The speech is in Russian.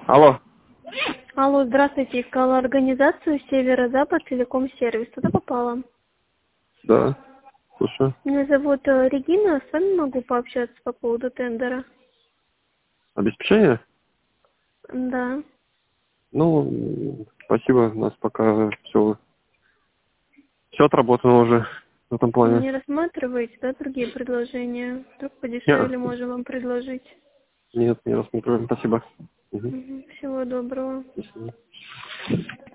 Алло. Алло, здравствуйте. Искала организацию Северо-Запад Телеком Сервис. Туда попала. Да. Слушаю. Меня зовут Регина. С вами могу пообщаться по поводу тендера? Обеспечение? Да. Ну, спасибо. У нас пока все отработано уже в этом плане. Не рассматриваете, да, другие предложения? Вдруг Нет, подешевле можем вам предложить. нет, не рассматриваем. Спасибо. Угу. Всего доброго. До свидания.